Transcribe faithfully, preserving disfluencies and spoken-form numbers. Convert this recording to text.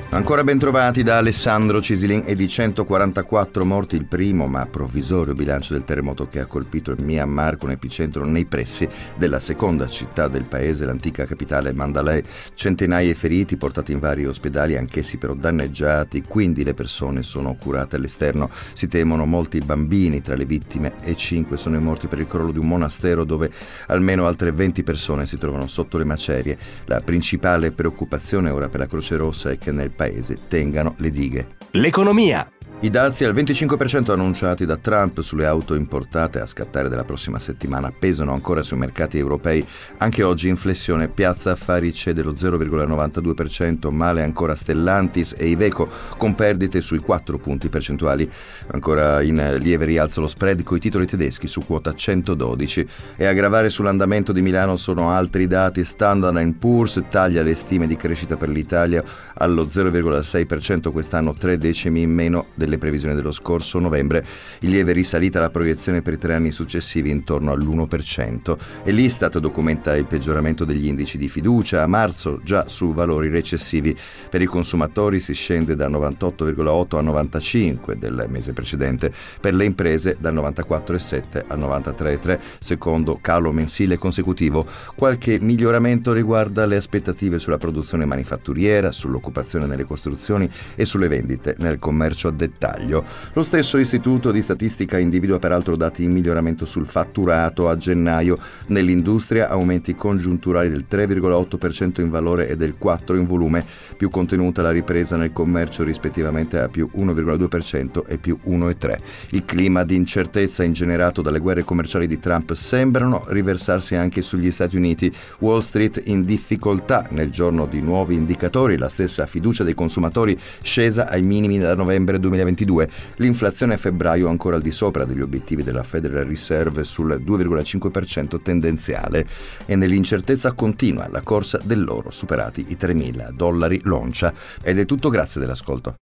Ancora ben trovati da Alessandro Cisilin. E di centoquarantaquattro morti il primo ma provvisorio bilancio del terremoto che ha colpito il Myanmar, con epicentro nei pressi della seconda città del paese, l'antica capitale Mandalay. Centinaia i feriti portati in vari ospedali, anch'essi però danneggiati, quindi le persone sono curate all'esterno. Si temono molti bambini tra le vittime e cinque sono i morti per il crollo di un monastero dove almeno altre venti persone si trovano sotto le macerie. La principale preoccupazione ora per la Croce Rossa è che nel paese tengano le dighe. L'economia. I dazi al venticinque per cento annunciati da Trump sulle auto importate a scattare dalla prossima settimana pesano ancora sui mercati europei. Anche oggi in flessione Piazza Affari cede lo zero virgola novantadue per cento, male ancora Stellantis e Iveco con perdite sui quattro punti percentuali. Ancora in lieve rialzo lo spread coi titoli tedeschi su quota centododici. E a gravare sull'andamento di Milano sono altri dati. Standard and Poor's taglia le stime di crescita per l'Italia allo zero virgola sei per cento quest'anno, tre decimi in meno delle previsioni dello scorso novembre. In lieve risalita la proiezione per i tre anni successivi intorno all'uno per cento. E l'Istat documenta il peggioramento degli indici di fiducia a marzo, già su valori recessivi. Per i consumatori si scende da novantotto virgola otto a novantacinque del mese precedente, per le imprese dal novantaquattro virgola sette al novantatré virgola tre, secondo calo mensile consecutivo. Qualche miglioramento riguarda le aspettative sulla produzione manifatturiera, sull'occupazione nelle costruzioni e sulle vendite nel commercio a dettaglio. Lo stesso istituto di statistica individua peraltro dati in miglioramento sul fatturato a gennaio. Nell'industria aumenti congiunturali del tre virgola otto per cento in valore e del quattro per cento in volume, più contenuta la ripresa nel commercio rispettivamente a più uno virgola due per cento e più uno virgola tre per cento. Il clima di incertezza ingenerato dalle guerre commerciali di Trump sembrano riversarsi anche sugli Stati Uniti. Wall Street in difficoltà nel giorno di nuovi indicatori, la stessa fiducia dei consumatori scesa ai minimi da novembre duemilaventidue, l'inflazione a febbraio ancora al di sopra degli obiettivi della Federal Reserve sul due virgola cinque per cento tendenziale, e nell'incertezza continua la corsa dell'oro, superati i tremila dollari l'oncia. Ed è tutto, grazie dell'ascolto.